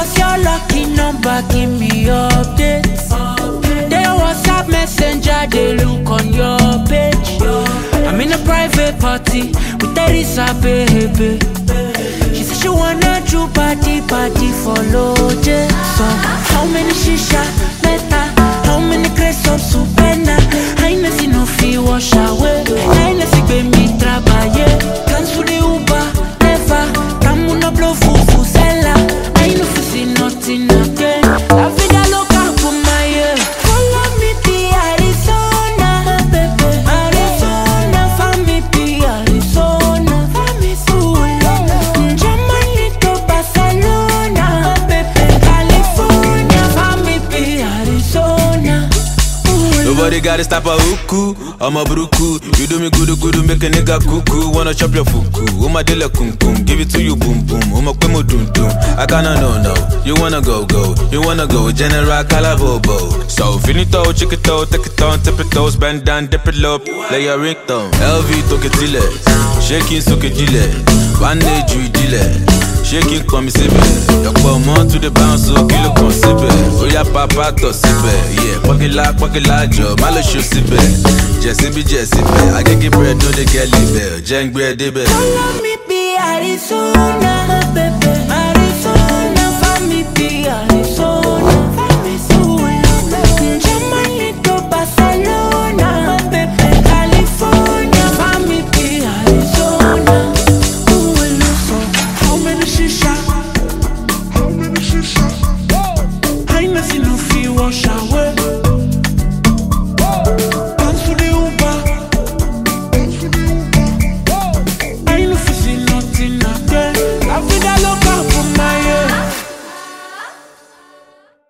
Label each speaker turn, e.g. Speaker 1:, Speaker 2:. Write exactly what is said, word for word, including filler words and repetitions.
Speaker 1: was your lucky number? Give me updates. They WhatsApp messenger, they look on your page. I'm in a private party with Teresa, baby. She said she wanna do party, party for Lord. So how many shisha, meta? How many crates of supena? I ain't seen no fee wash away. I ain't seen baby trabaye. Cancel the Uber, never. Come on, blow fufu sella. I ain't no see nothing again. La vida loca for my ear. Follow me to Arizona, baby. Arizona, follow me to Arizona. Germany to Barcelona, baby. California, follow me to Arizona.
Speaker 2: Nobody gotta stop a hookoo, I'm a bruku. You do me good, good, make a nigga cuckoo. Wanna chop your fuku, oh my dela kum kum. Give it to you, boom boom, oh my quimo dum dum. I kinda know, no, you wanna go, go. You wanna go, General Calabobo. So, finito, chick it out, take it on, tip it toes, bend down, dip it low, lay your ringtone. L V, toke tile, shaking, soke dile, bandage, you dile. Shaking, come sibe. Your on to the bounce, so kill a consibe. Oh, yeah, papa, to sibe. Yeah, pocket la, pocket la, job, malo show sibe. Jesse be Jesse, I can get bread, no, they get live. Jang bread, they be.
Speaker 1: Follow me, be Arizona, baby. Arizona, follow me, be Arizona. Germany to Barcelona, baby. California, follow me, be Arizona. How many shisha? How many shisha? I ain't seen no fee wash away.